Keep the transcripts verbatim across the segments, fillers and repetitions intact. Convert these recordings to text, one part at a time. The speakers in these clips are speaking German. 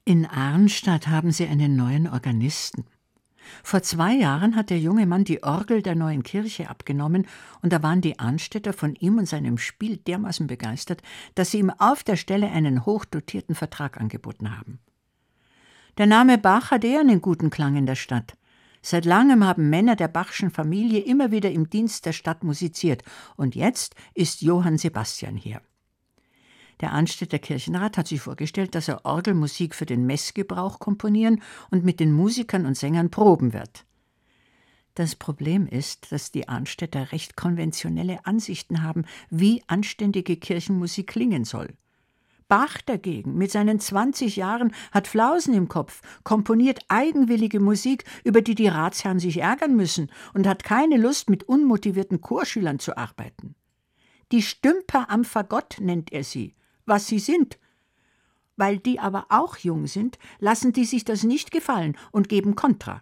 In Arnstadt haben sie einen neuen Organisten. Vor zwei Jahren hat der junge Mann die Orgel der neuen Kirche abgenommen, und da waren die Arnstädter von ihm und seinem Spiel dermaßen begeistert, dass sie ihm auf der Stelle einen hochdotierten Vertrag angeboten haben. Der Name Bach hat eher einen guten Klang in der Stadt. Seit langem haben Männer der Bachschen Familie immer wieder im Dienst der Stadt musiziert, und jetzt ist Johann Sebastian hier. Der Arnstädter Kirchenrat hat sich vorgestellt, dass er Orgelmusik für den Messgebrauch komponieren und mit den Musikern und Sängern proben wird. Das Problem ist, dass die Arnstädter recht konventionelle Ansichten haben, wie anständige Kirchenmusik klingen soll. Bach dagegen, mit seinen zwanzig Jahren, hat Flausen im Kopf, komponiert eigenwillige Musik, über die die Ratsherren sich ärgern müssen, und hat keine Lust, mit unmotivierten Chorschülern zu arbeiten. Die Stümper am Fagott nennt er sie, was sie sind. Weil die aber auch jung sind, lassen die sich das nicht gefallen und geben Kontra.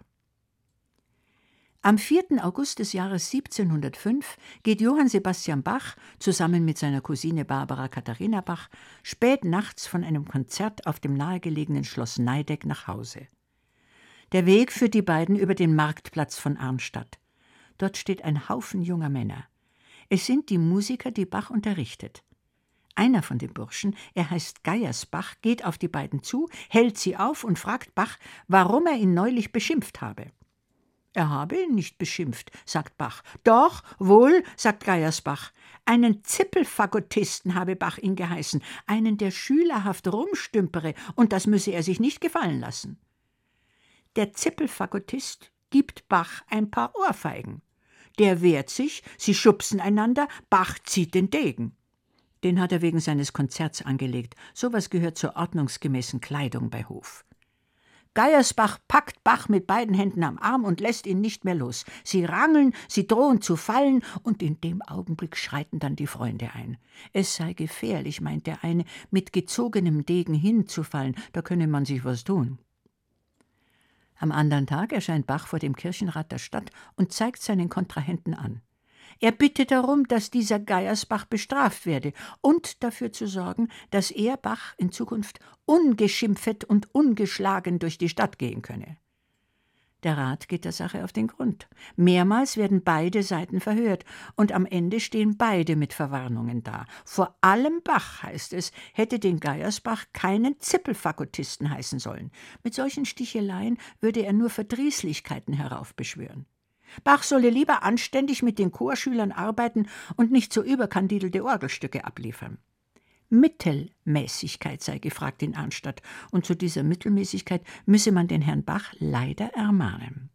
Am vierten August des Jahres siebzehnhundertfünf geht Johann Sebastian Bach zusammen mit seiner Cousine Barbara Katharina Bach spät nachts von einem Konzert auf dem nahegelegenen Schloss Neideck nach Hause. Der Weg führt die beiden über den Marktplatz von Arnstadt. Dort steht ein Haufen junger Männer. Es sind die Musiker, die Bach unterrichtet. Einer von den Burschen, er heißt Geiersbach, geht auf die beiden zu, hält sie auf und fragt Bach, warum er ihn neulich beschimpft habe. Er habe ihn nicht beschimpft, sagt Bach. Doch, wohl, sagt Geiersbach. Einen Zippelfagottisten habe Bach ihn geheißen, einen, der schülerhaft rumstümpere, und das müsse er sich nicht gefallen lassen. Der Zippelfagottist gibt Bach ein paar Ohrfeigen. Der wehrt sich, sie schubsen einander, Bach zieht den Degen. Den hat er wegen seines Konzerts angelegt. Sowas gehört zur ordnungsgemäßen Kleidung bei Hof. Geiersbach packt Bach mit beiden Händen am Arm und lässt ihn nicht mehr los. Sie rangeln, sie drohen zu fallen, und in dem Augenblick schreiten dann die Freunde ein. Es sei gefährlich, meint der eine, mit gezogenem Degen hinzufallen, da könne man sich was tun. Am anderen Tag erscheint Bach vor dem Kirchenrat der Stadt und zeigt seinen Kontrahenten an. Er bittet darum, dass dieser Geiersbach bestraft werde und dafür zu sorgen, dass er, Bach, in Zukunft ungeschimpft und ungeschlagen durch die Stadt gehen könne. Der Rat geht der Sache auf den Grund. Mehrmals werden beide Seiten verhört, und am Ende stehen beide mit Verwarnungen da. Vor allem Bach, heißt es, hätte den Geiersbach keinen Zippelfagottisten heißen sollen. Mit solchen Sticheleien würde er nur Verdrießlichkeiten heraufbeschwören. Bach solle lieber anständig mit den Chorschülern arbeiten und nicht so überkandidelte Orgelstücke abliefern. Mittelmäßigkeit sei gefragt in Arnstadt, und zu dieser Mittelmäßigkeit müsse man den Herrn Bach leider ermahnen.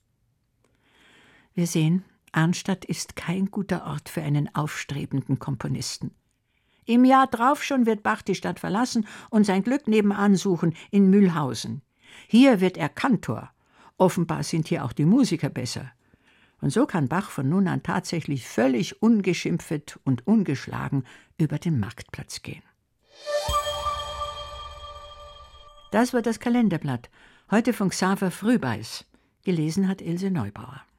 Wir sehen, Arnstadt ist kein guter Ort für einen aufstrebenden Komponisten. Im Jahr drauf schon wird Bach die Stadt verlassen und sein Glück nebenan suchen, in Mühlhausen. Hier wird er Kantor. Offenbar sind hier auch die Musiker besser. Und so kann Bach von nun an tatsächlich völlig ungeschimpft und ungeschlagen über den Marktplatz gehen. Das war das Kalenderblatt, heute von Xaver Frühbeis. Gelesen hat Ilse Neubauer.